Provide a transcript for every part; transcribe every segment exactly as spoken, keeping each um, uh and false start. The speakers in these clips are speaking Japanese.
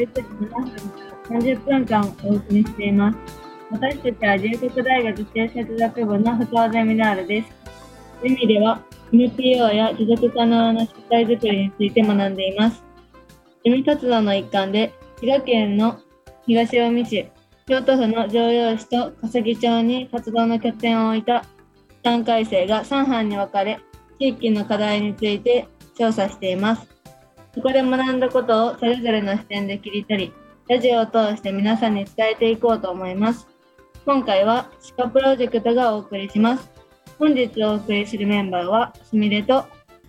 じゅうくじななふんからさんじゅっぷんかんお送りしています。私たちは龍谷大学政策学部の深尾ゼミナールです。ゼミでは エヌピーオー や持続可能な社会づくりについて学んでいます。ゼミ活動の一環で滋賀県の東近江市、京都府の城陽市と笠木町に活動の拠点を置いたさんかい生がさん班に分かれ、地域の課題について調査しています。そこで学んだことをそれぞれの視点で切り取り、ラジオを通して皆さんに伝えていこうと思います。今回はシカプロジェクトがお送りします。本日お送りするメンバーはすみれと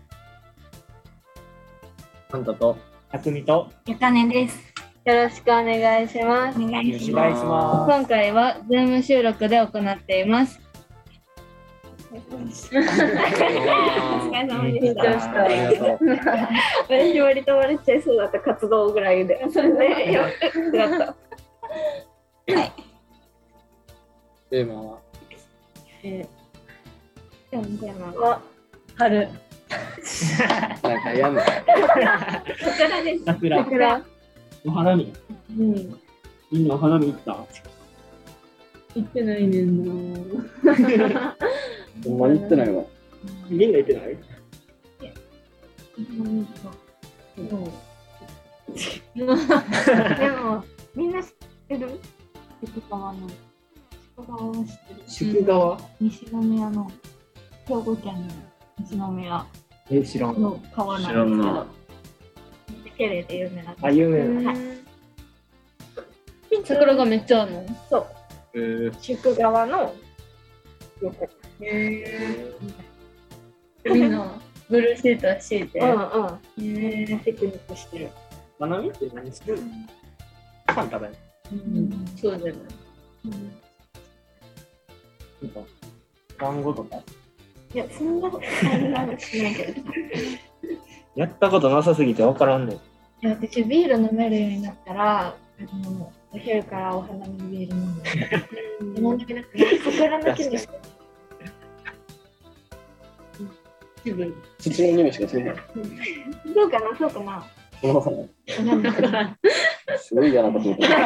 ハンタとたくみとゆかねです。 よろしくお願いします。 お願いしお願いしまます。 今回はズーム収録で行っています。 す。お疲れ様でした。 緊張したありがとう。 私割と割れちゃいそうだった活動ぐらいで。それでよくやった。 テーマはえー、今日のテーマは春。 なんかやんの桜です。 桜桜。 お花見うん。 みんなお花見行った行ってないねんな。 ほんまに行ってないわみんな行ってないでもみんな知ってる？宿川の宿川は知ってる？ 宿川西宮の兵庫県の西宮え知らんの川なんですけ知らんどな、 綺麗で有名な。 あ有名なはい。 桜がめっちゃあるの？ そう。 えー宿川の横。 へーみんなブルーシート敷いて。 うんうん。 へーピクニックしてる。 花見って何するパン食べるうんそうじゃない。 なんか団子とかいや、そんなことそんなのしないけど。 やったことなさすぎて分からんねんいや、私ビール飲めるようになったら、あのお昼からお花見ビール飲む。飲んでみなくて、桜の木にして。 気分。 土の匂いしかするないそうかな、そうかな。 その花わかんないすごい嫌なこと言ってる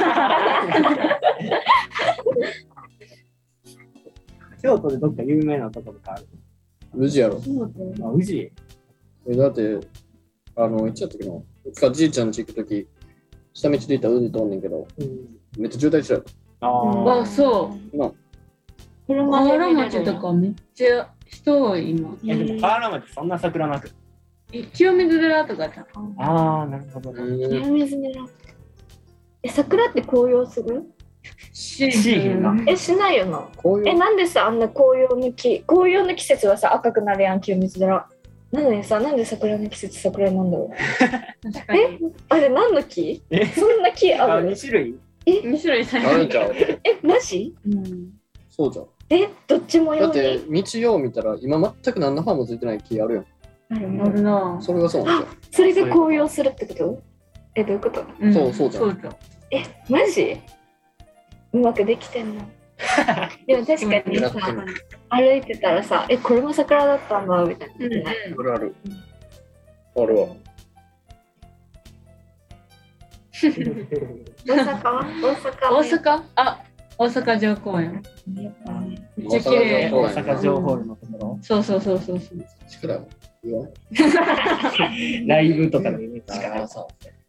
京都でどっか有名なところかある宇治やろ。 あ、宇治えだって、あの、いつやったっけな。いつかじいちゃん家行くとき、下道で行ったら宇治通んねんけど、 うんめっちゃ渋滞してる。 ああ、そう。 な河車で原町とかめっちゃ人多い今。 え、でも河原町そんな桜なくえ清水寺とかじゃん。 ああ、なるほどう清水寺。え、桜って紅葉する？ シシーズンなえ、しないよな。え、 こういう、 なんでさ、あんな紅葉の木、紅葉の季節はさ、赤くなるやん、清水寺。なのにさ、なんで桜の季節桜なんだろう。 確かに。 あれ、何の木？ えそんな木ああ、 る？ に種類に種類さあるんちゃうえ、マジ？ うん。 そうじゃん。 え、どっちも用だって、 に道よう見たら、今全く何の葉もついてない木あるよ。 あるあの？ るな。 それがそうなんでそれで紅葉するってこと？え、どういうこと？ んそうそうじゃんそうじゃん。 え、マジ？うまくできてんの？でも確かにさ、歩いてたらさ、え、これも桜だったんだみたいな。 うんうん。 すよ。あるある。あるわ。 大阪は？大阪は大阪？あ、大阪城公園。 やっぱね。 めっちゃ綺麗。 大阪城ホールのところそうそうそうそうそう。 力よ。いいわ。 ライブとかのイメージしかない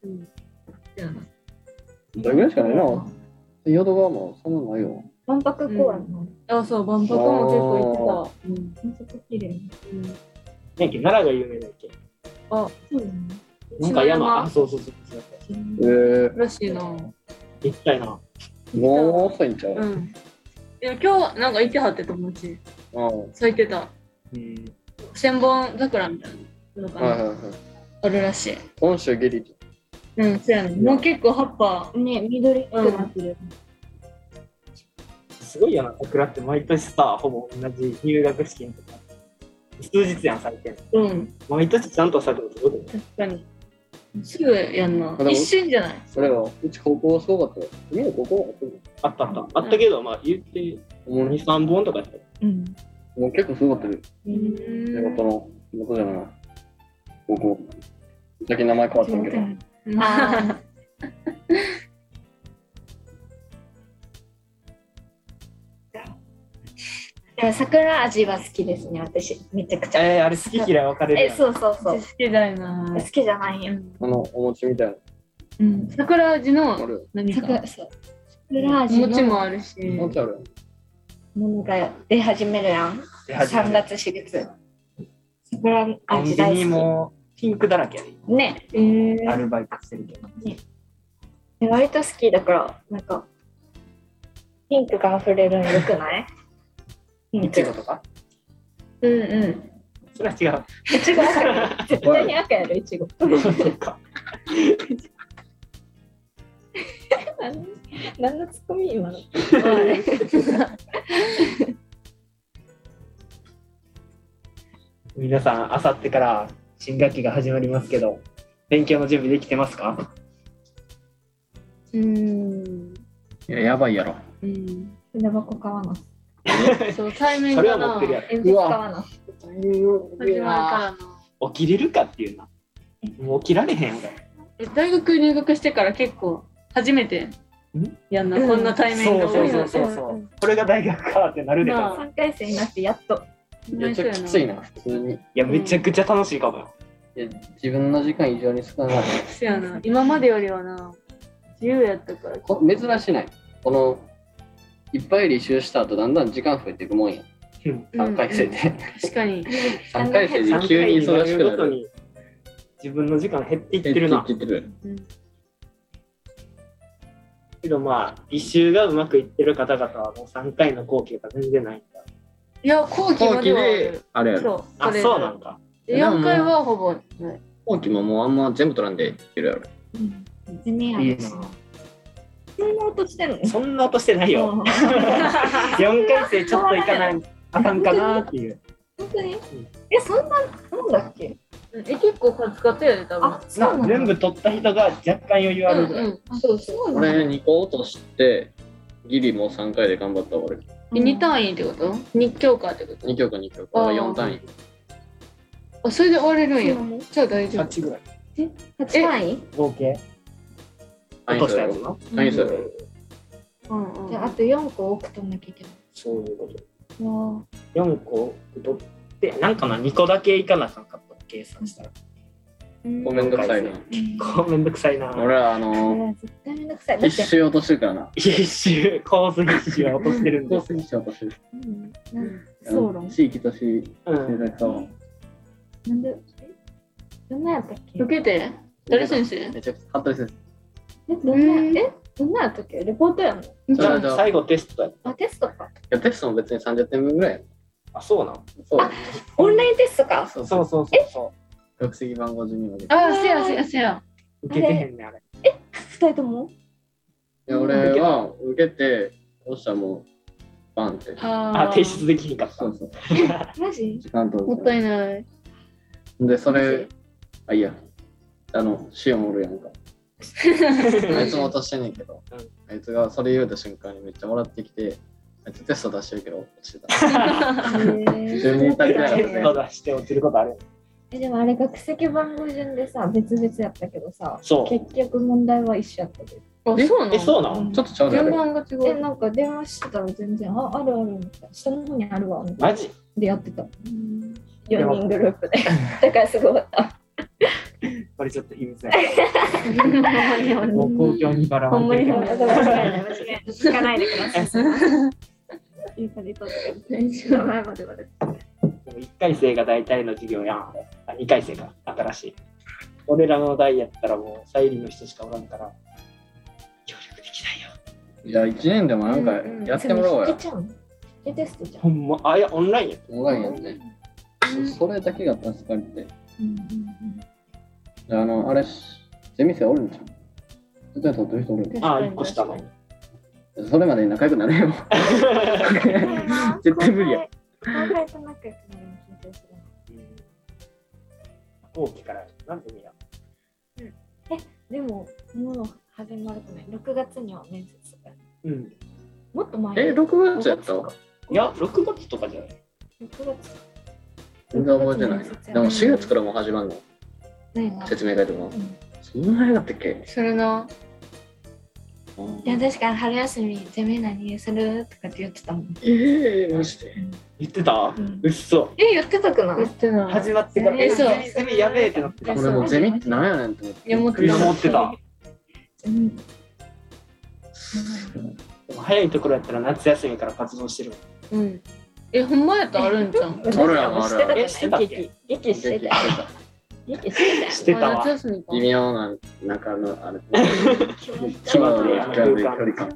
どれぐらいしかないな。淀川もそんなないよ。 万博公園の。 あ、そう、万博も結構行ってた。うん。 めっちゃ綺麗。 ねんけ奈良が有名だっけあ、 そうだね。 なんか山、 山あ、そうそうそうそう。 えー、 らしいな。 行きたいな。 もう遅いんちゃう。 うん。でも今日なんか行ってはって友達。 うん。 咲いてた。 うん。 千本桜みたいなのかな。 はいはいはい。 あるらしい。 今週ゲリうん、そうやね。もう結構葉っぱ。 ね、緑っぽくなってる。 すごいよな、桜って毎年さ、ほぼ同じ入学式のとか。数日やん、咲いてんの。 うん、 毎年ちゃんと咲くのすごくない確かに。すぐやんなで。も一瞬じゃない。 それは、うち高校はすごかったよ。みんな高校あったあった。あったけど、まあ言って、もうに、さんぼんとかやったよ。 うん。 もう結構すごかったよ。 うん地元の、地元じゃないな。高校。最近名前変わったんけど。 あでも桜味は好きですね、私。めちゃくちゃ。 えー、あれ好き嫌い分かれるえ、 やん。 そうそうそう。 好きだよな好。きじゃないよ。 あの、お餅みたいな。 うん。桜味のある。 何か。 桜、そう。桜お味餅ものあるし。 お餅ある。 ものが出始めるやん。 出始めるさんがつ、しがつ。桜コンビ味大好ニもピンクだらけやで、 き。ね。えーアルバイトしてるけど。 え割と好きだから、なんか、ピンクが溢れるのよくないピンいクちごとかうんうん。 それは違う。 いちご赤やろ絶対に赤やろ、いちご。 そうか。 何のツッコミ今の。 皆さん、あさってから新学期が始まりますけど、勉強の準備できてますか？ うーん。 いや、やばいやろ。 うん。筆箱買わな。 そう、対面それがな。 は持ってるや鉛筆買わな。 始まるからな。 ろ。起きれるかっていうな。もう起きられへん俺。 え大学入学してから結構初めてやんな、 うんこんな対面が多いのそうそうそうそう。これが大学かってなるでまあな。 さんかい生になってやっと。 めっちゃきついな、普通に。 いや、めちゃくちゃ楽しいかもよ。 いや自分の時間以上に少ない。 そうやな。今までよりはな、自由やったから。 こ珍しない。この、いっぱい履修した後、だんだん時間増えていくもんや。さんかい生で。 確かに。 さんかい生でさんかい急ににな忙しくなる。 るごとに自分の時間減っていってるな。 減ってる。 けどまあ、履修がうまくいってる方々はもうさんかいの後期が全然ないんだ。 いや、後期まではある。 あれやろ。 そう、 あ、 れそうなんか。 よんかいはほぼない。 後期ももうあんま全部取らんでいけるやろ。 地味やいいな。 し。そんな音してんのそんな音してないよ。よんかい生ちょっといかないあかんかなっていう。 本当にえ、そんな、なんだっけえ、結構カツカツやで、多分。 あ、そうなんだ。 全部取った人が若干余裕あるぐらい。 うんうん。 あそうそうなんだ。 俺にこ落として、ギリもうさんかいで頑張ったわ俺。 え、に単位ってことに教科ってことに教科に教科がよん単位。 あ、それで終われるんやそうなの。 じゃあ大丈夫。 はちぐらい。 はち単位合計落としたやつの。 単位数やろ。 うんうん。 じゃあ、あとよんこ多く取んなきゃいけない。 そういうこと。 わよんこ取って、なんかな、にこだけいかなあかんかった計算したら。 ごめんどくさいな。 結構めんどくさいな。 俺はああのれは絶対めんどくさい。だって、 必修落としてるからな。 必修、コース必修は落としてるんです。 コース必修落としてる。 うんなんうん総論地域都市うん。 政策科なんで、どんなやったっけ受けて誰先生めちゃくちゃ服部先え、どんな、え、どんなやったっけレポートやんの生。じゃあじゃあ、い最後テストや。 あ、テストか。 やテストも別にさんじゅってんぶんぐらいや。 あ、そうなん。 そう。 オンラインテストか。 そうそうそうそうそ学籍番号順にまで。いああ、せやせやせや。 う。受けてへんねん、あれ。 二人ともや、俺は受けて、そしたらもう、バンって。 あ、提出できひんかった。 そうそう。 マジ時間と。 もったいない。 で、それ、あ、いいや。あの、シオンおるやんか。あいつも落としてんねんけど、 うんあいつがそれ言うた瞬間にめっちゃもらってきて、あいつテスト出してるけど、落ちてた。順にだけやテねスト出して落ちることある。 え、でもあれ学籍番号順でさ、別々やったけどさ、 そう。 結局問題は一緒やったで。 あ、そうなのえ、そうなのちょっとちゃうであ順れ。 番が違え、 う。 なんか電話してたら全然、あ、あるあるみたいな。下の方にあるわ、みたいな。 マジでやってた。よにんグループで。だからすごかった。 これちょっと秘密や。もう公共にばらほんまにまいてる間違えない、間違えない。聞かないでください。いい感じと名前までまで。 でもいっかい生が大体の授業やん。あ、にかい生が新しい。俺らの代やったらもう、サイリの人しかおらんから、協力できないよ。 いや、いちねんでもなんかやってもらおうやそれ引。けちゃうの引けテストじゃん。 ほんま、あ、いや、オンラインや。 オンラインやって。それだけが助かって。 うんあの、あれ、ゼミ生おるんじゃん。絶対取ってる人おるんあ、いっこ下の。 それまでに仲良くなれよ。絶対無理や。 後輩と仲良くなるの緊張する後期から、なんで見や。 な。でも、もう始まるとね、ろくがつには面接とか。 うん。 もっと前え、ろくがつやったごがつかいや、ろくがつとかじゃない。 ろくがつ。 全然覚えてない。でもしがつからもう始まるの。 ないな。 説明会とか。 んそんな早かったっけそれな。 いや確かに春休みゼミ何するとかって言ってたもん。 ええマジで。 言ってた？ んうっそ。 え言ってたくない？ 言ってない。 始まってから、え、 えそうゼミゼミやべえってなってた。 俺もゼミって何やねんって思って。 いや思ってた思ってた。 うん。 でも早いところやったら夏休みから活動してる。 うん。え、ほんまやったらあるんじゃん。 俺らもあるあるえしてたっけ劇劇してたよ。劇してたよ。 してたわ夏。休みか。 微妙な中のあれ。 決まってや距離感。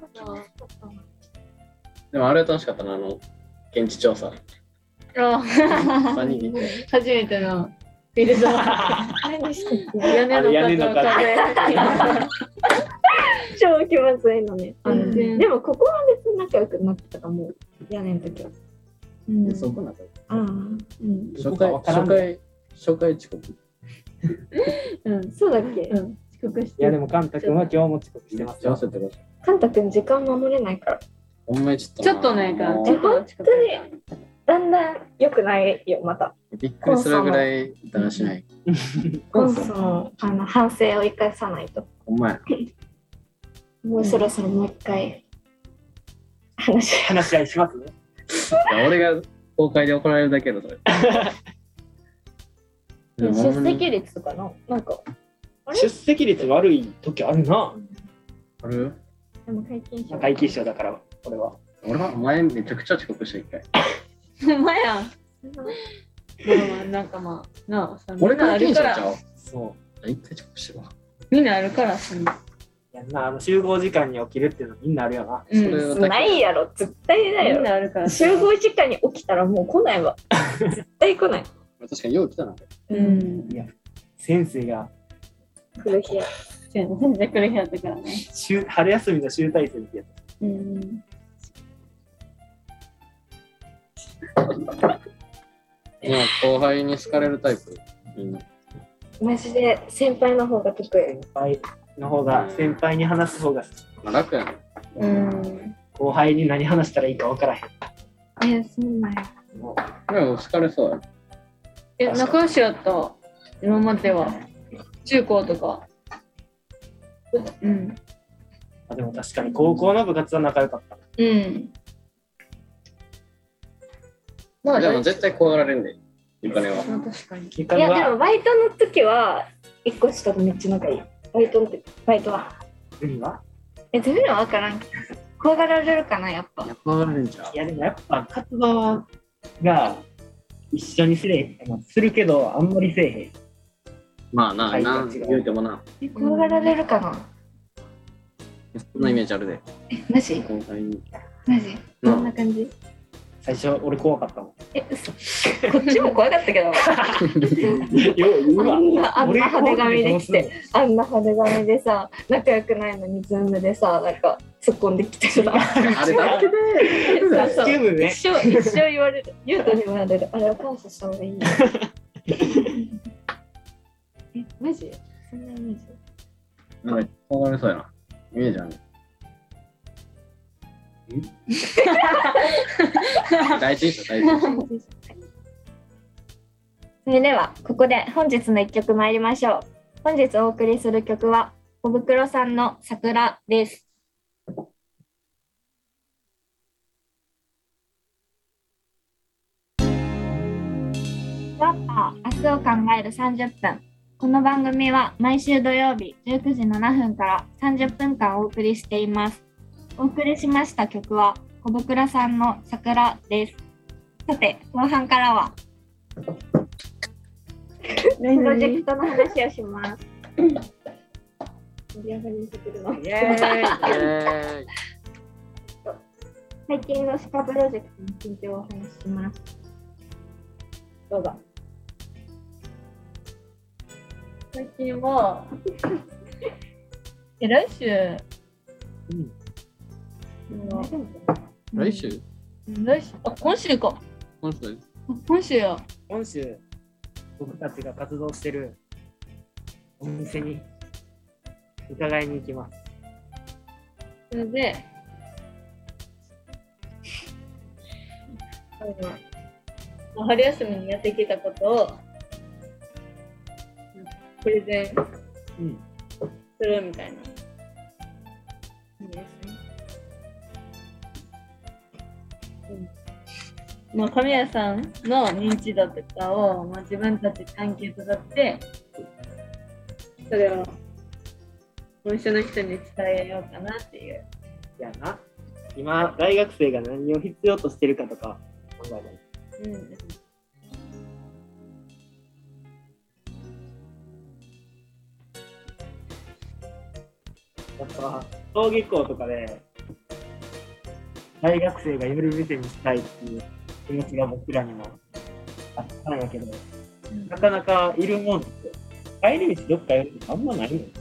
でもあれ楽しかったな、あの現地調査。 あ三人で行って。 初めてのフィールド。 何してた屋根の屋根の壁壁超気まずいのね。 うんでもここは別に仲良くなってたかも。屋根の時は。 うんそこなんかああ。うん。 初回初回初回遅刻。 うん。 そうだっけ？ うん。遅刻して。 いやでもカンタ君は今日も遅刻してますよ。 合わせてください。 カンタ君時間守れないから。 ほんまにちょっとちょっとね、 もうちょっと遅刻。 だんだん良くないよまた。 びっくりするぐらいだらしない。 コンソのあの反省を生かさないと。 ほんまや。 もうそろそろもう一回話し話し合いしますね。 いや俺が公開で怒られるだけだそれ。でもほんまに出席率とかのなんかあれ出席率悪い時あるな。 ある？ でも解禁者会計士だから俺は。 俺は前めちゃくちゃ遅刻した一回。 ほんまやん。まあまあ、なんかまあ、なあ、さ俺会みんなあるから。 計士ちゃう。 そう。 一回遅刻してるわ。 みんなあるから、そんな。 やんな、あの集合時間に起きるっていうのみんなあるよな。 うんそれはだけないやろ絶対だみんよなあるから。 集合時間に起きたらもう来ないわ絶対来ない確かによう来たな。 うん。 いや、先生が来る日や全然来る日やったからね。 週春休みの集大成ってやつ。 うん。 今後輩に好かれるタイプ。みんな。 マジで先輩の方が得意先輩の方が、先輩に話す方が好き。 まあ、楽やね。 うん。 後輩に何話したらいいか分からへん。 えそうなんやでも好かれそうや。 え、仲良しやった。今までは。中高とか。うん。 あでも確かに高校の部活は仲良かった。 うん。まあ、 でも絶対怖がられんで、ゆかねは。 まあ確かに。 結果いやではもバイトの時は一個下とめっちゃ仲いいバイトの時バイトは海はえゼミは分からん怖がられるかなやっぱ怖がられんじゃんい。やでもやっぱ活動が一緒にすれへんするけどあんまりせえへん。 まあな、 はいなん違う言うてもな、 え怖がられるかなそんなイメージあるで。 えマジ後輩に。 マジどんな感じ最初俺怖かったもん。 え嘘こっちも怖かったけどよう言うわあんなあんな俺派手髪で来てどうすあんな派手髪でさ仲良くないのにズームでさなんか突っ込んできてさあれだけで。 そうのそうチームね一生一生言われる言うとにも言われるあれは感謝した方がいいよえマジそんなイメージなんか怖がられそうやな。イメージある。第一印象、第一印象。 それではここで本日の一曲参りましょう。本日お送りする曲は小袋さんの桜です。ワッパー明日を考えるさんじゅっぷん。この番組は毎週土曜日じゅうくじななふんからさんじゅっぷんかんお送りしています。お送りしました曲は小袋さんの桜です。さて後半からはプロジェクトの話をします。盛り上がりにしてくるの。 イエーイ最近のシカプロジェクトについてお話しします。どうぞ。 最近は、え、来週、 うん来週来週、あ、今週か。 今週あ今週や。 今週僕たちが活動してるお店に伺いに行きます。 それで、あの春休みにやってきたことをプレゼンうんするみたいな。 まあ、神谷さんの認知度とかを、まあ、自分たちでアンケート取って、それをもう一緒の人に伝えようかなっていう。 いやな、今、大学生が何を必要としてるかとか考えない。 うん。 やっぱ、登下校とかで、大学生がより店にしたいっていう気持ちが僕らにもあったんやけど、うん、なかなかいるもんって、帰り道どっかやるとあんまないもん。うん、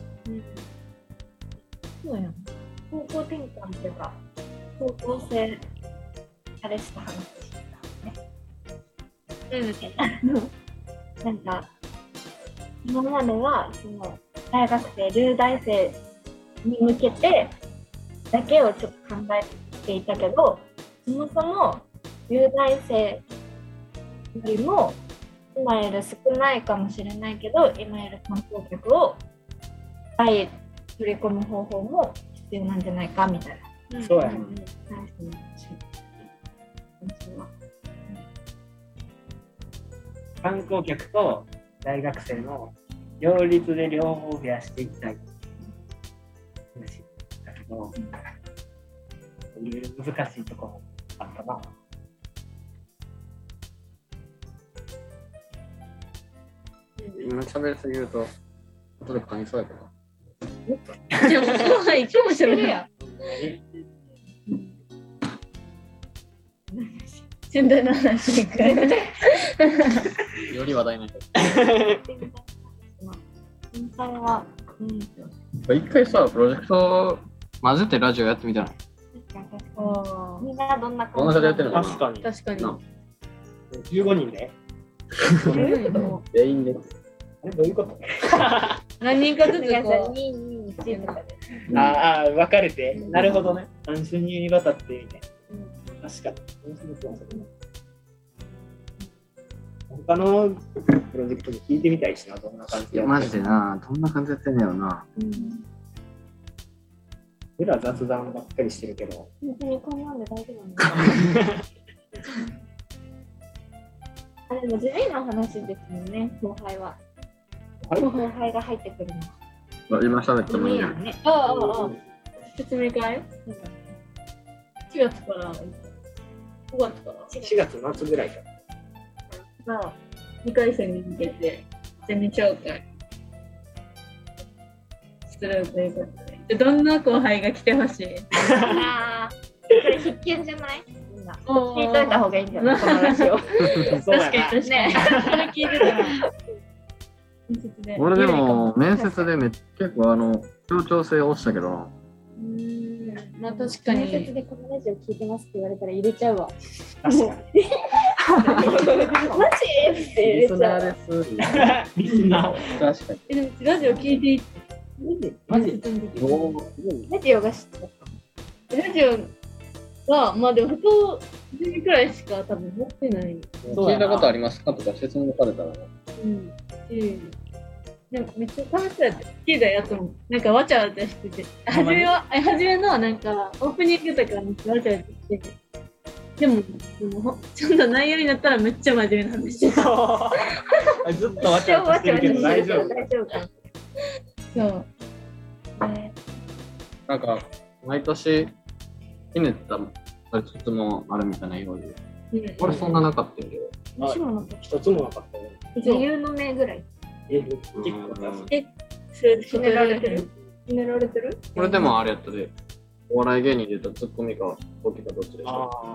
そうやん。方向転換っていうか、方向性、あれした話だね。うん、なんか、今までは、その、大学生、留大生に向けてだけをちょっと考えていたけど、そもそも留大生よりも今より少ないかもしれないけど、今より観光客を取り込む方法も必要なんじゃないかみたいな。 そうやね。観光客と大学生の両立で両方増やしていきたい話だけど、そういう難しいところもあったな。 今喋りすぎると後で噛みそうやけど。 でも後輩いつも喋るやん。仙台の話に変える。 より話題ない。 先輩は、うん、 一回さ、プロジェクト混ぜてラジオやってみたら。 みんなどんな感じでやってるのかな。 確かに。 確かに。 じゅうごにんで全員で。 あれどういうこと何人かずつこう。 に、に、いちとかで。 ああ、分かれて。なるほどね。単純に渡ってみたいな。確かに。他のプロジェクトで聞いてみたいしな、どんな感じで。 マジでな、どんな感じでやってんねやろな。 うん。 俺ら雑談ばっかりしてるけど。 別にこんなんで大丈夫なんだ。あ、でも地味な話ですもんね、後輩は。 はい、 後輩が入ってくるの。 今喋ってもいいやん。 ね。 ああ、ああ。説明会？しがつからごがつからしがつ末ぐらいかまあ、にかい戦に向けてゼミ紹介するということで、どんな後輩が来てほしい？ ああ、これ必見じゃない？みんな聞いといた方がいいんじゃない？この話を。 確かに確かに。ね、それ聞いてたら。 俺でも面接でめっ結構あの協調性を押したけど。 うーん、まあ確かに。 面接でこのラジオ聞いてますって言われたら入れちゃうわ。 確かに。 マジって入れちゃう。 リスナー。 確かに。 え、でもラジオ聞いていい？ マジ？ ラジオが知ってた。ラジオは、まあでも、ふとじゅうにくらいしか多分持ってない。 聞いたことありますかとか説明されたらね。 うん。なんかめっちゃ楽しそうやって、好きだやつも、なんかわちゃわちゃしてて、初めは、初めのなんかオープニングとかめっちゃわちゃわちゃしてて、でも、でもちょっと内容になったらめっちゃ真面目なんですよ。 ずっとわちゃわちゃしてるけど大丈夫。 大丈夫か。 そう。 ね、 なんか、毎年、ひねった質問あるみたいなようで、うん、俺そんななかったけど。 私もなかった。 一つもなかったよ。 自由の名ぐらい。 え、結構え、それひねられてる？ひねられてる？ これでもあれやったで、お笑い芸人で言うとツッコミかボケかどっちでしょ。 あ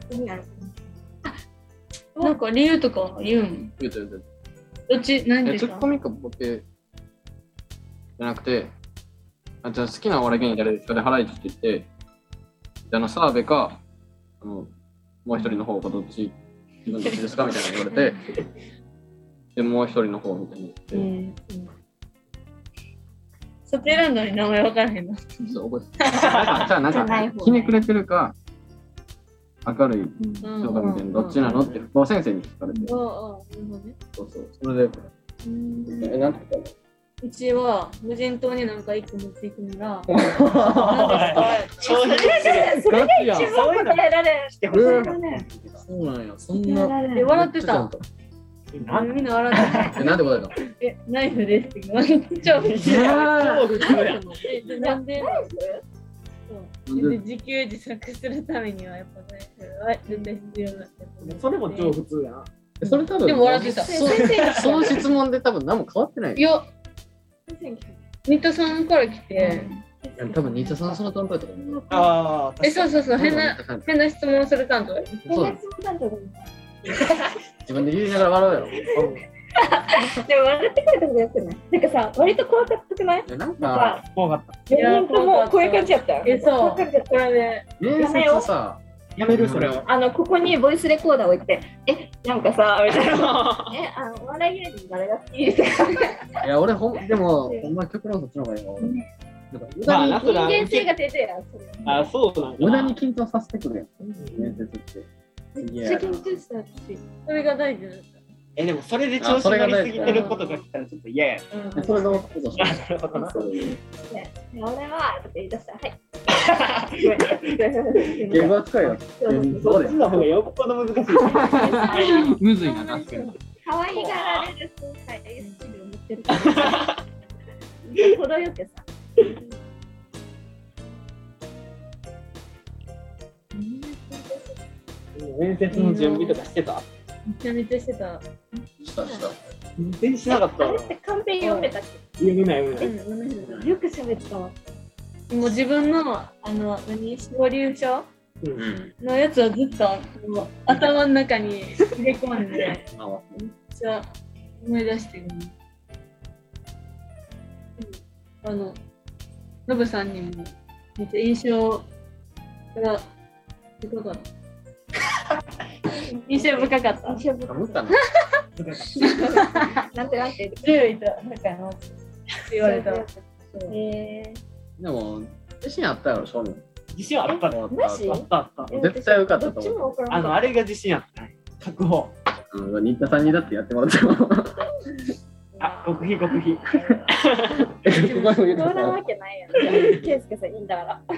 あ。 なんか理由とか言うん言うと言うと。 どっち、何でツッコミかボケじゃなくて、あ、じゃあ好きなお笑い芸人誰ですかでハライチって言って、じゃあ澤部か、あの、もう一人の方かどっち、自分どっちですかみたいな言われて、で、もう一人の方みたいに言って。うんうん、 そっち選んだのに名前分からへんの。 そう、覚えてる。じゃあなんか、ひねくれてるか、明るい人かみたいな、どっちなのって福尾先生に聞かれて。そうそう、それで、え、なんて言ったのうちは無人島になんか一個持っていくなら、 正直それが一番答えられる。 してほしいな。 そうなんや。そん答えな。 られるえ笑ってた。 なんみんな笑ってた。 え、なんで答えたの？ え、ナイフですって言われて超普通。 超普通やん。 え、でなんでなんでで自給自足するためにはやっぱナイフは絶対必要だって。 それも超普通やな。 それ多分。 でも笑ってた。 そその質問で多分何も変わってない。 いや、新田さんから来て、 多分新田さんその担当やったと思う。 ああ、 え、そうそうそう、変な変な質問する担当。 そう自分で言いながら笑うやろ。 でも笑ってくれた方がよくない？なんかさ、割と怖かったくない？ え、なんなんか、 か、 怖かった。 よにんともこういう感じやったよ。 え、そう。 こういう感じやったこれで、 面接さ、 やめるそれは。 あの、ここにボイスレコーダー置いて、え、なんかさ、みたいな。え、あの、お笑い芸人誰が好きですか？ いや、俺ほん、でも、ほんま極論そっちの方がいいわ。なんか無駄に、 まあな、それは人間性が出てるやん、それ。 あ、そうなん無駄だ。 に緊張させてくるやん。面接って。 めっちゃ緊張した、私。 それが大事だっえ、でもそれで調子乗りすぎてることが来たらちょっと嫌や。 た。 それのことしなるほどな。 そういう。 で俺は、って言い出したら、はい。 言語扱いは。そうだよ。 そっちの方がよっぽど難しい。 むずいな、確かに。 可愛がられる後輩スキルを持ってるから。程よくさ。 面接の準備とかしてた？ めちゃめちゃしてた。 したした。 全然しなかったわあれ。ってカンペ読めたっ読めない読めない。 け？よく喋ったわ。 もう自分の、あの、何、昇竜書う。 うんん。 のやつをずっともう頭の中に入れ込んで、めっちゃ思い出してる、ね。あの、ノブさんにもめっちゃ印象が深かった。印象深かった。 印象深思ったの。 なんてなんてじゅういた中のって言われた。 えでも、自信あったやろ、正面。 自信あったね。 ー、マジあったあった。 え絶対受かったとどっち思う。 も分からんあの、あれが自信あったね。確保。 うん、新田さんにだってやってもらっても。 あ、極秘極秘。 ここにも言うそんなわけないやん。ケイスケさんいいんだから。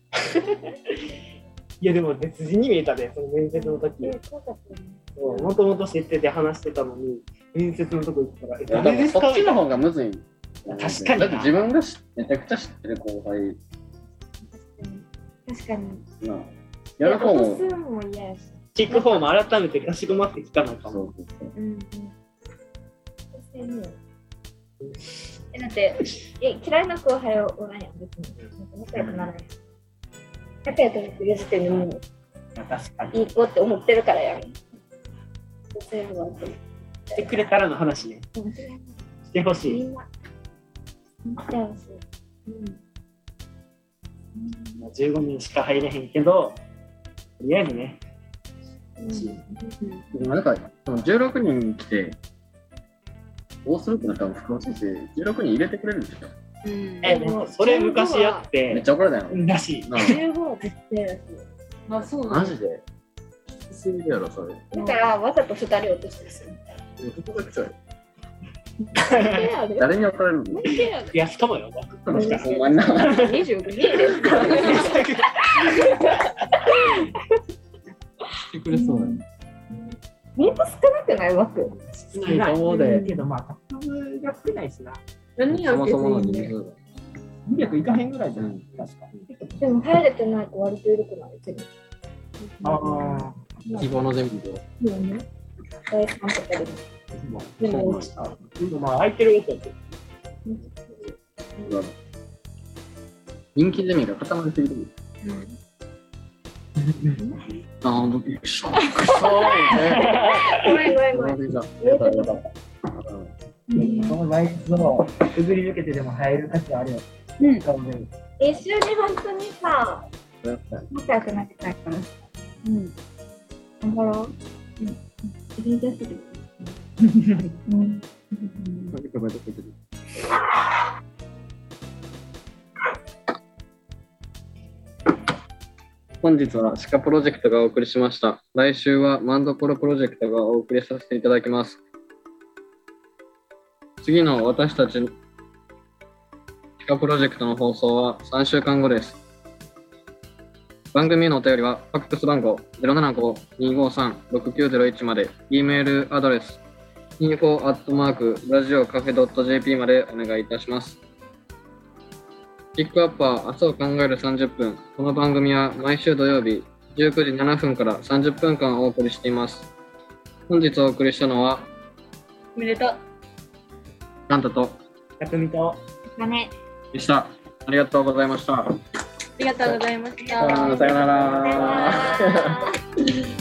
いやでも別人に見えたね、その面接の時。 えー、怖かったね。 もともと知ってて話してたのに、面接のとこ行ったら、え、 いや誰ですかそっちの方がむずい。 確かになだって自分が知めちゃくちゃ知ってる後輩確かに。 な。やる方も。 落とすのも嫌やし。 聞く方も改めてかしこまって聞かないかも。 そうそうそう。 うんうん。え、だって、え、嫌いな後輩はおらんやん、別に。仲良くならない。仲良くなってる時点でもう確かに。 いい子って思ってるからやん。そういうのはしてくれたらの話ね。してほしい。 みんな。してほしい。うん。 じゅうごにんしか入れへんけど、とりあえずね。 でもなんか、そのじゅうろくにん来て、どうするってなったら福先生、じゅうろくにん入れてくれるんでしょ。 うん。 え、でもそれ昔やっめって、 ちゃ怒られたよ。 らしい。 なあじゅうごは絶対らしい。 あ、そうなの。 マジで。きつすぎるやろ、それ。 だから、わざとふたり落としてるんですよ。 そこが強い。 誰誰に怒られるの？ 増やすかもよ。 ほんまにな。 にじゅうごにんです。 してくれそうだね。 みんな少なくない枠。 少ないと思うで。けどまあ、数が少ないしな。 何やってそもそものんね。 人数が。 にひゃくいかへんぐらいじゃうん確かに。 でも入れてないと割といるくないですよ。 あ希望の全部で。 そうね。第三とかでも。 あ。 でも、 でもまあ、空いてるわけやけど。 人気ゼミが固まりすぎる。ああ、僕、くそ。くそごめんごめんごめん。 ーじゃやったやった。 その倍率をくぐり抜けてでも入る価値はあるよ。 うん多分一緒に本当にさ、仲良くなりたいから。うん。頑張ろう。うん。勉強する。うん。 本日はシカプロジェクトがお送りしました。来週はマンドコロプロジェクトがお送りさせていただきます。次の私たちカプロジェクトの放送はさんしゅうかんごです。番組へのお便りは、ファックス番号 ゼロななごーにーごーさんろくきゅうゼロいち まで、E メールアドレス インフォ アットマーク ラジオカフェ ドット ジェーピー までお願いいたします。ピックアップは明日を考えるさんじゅっぷん。この番組は毎週土曜日じゅうくじななふんからさんじゅっぷんかんお送りしています。本日お送りしたのは、 おめでとう。 カンタとたくみとだね。 でした。ありがとうございました。 ありがとうございました。 さよなら。 さよなら。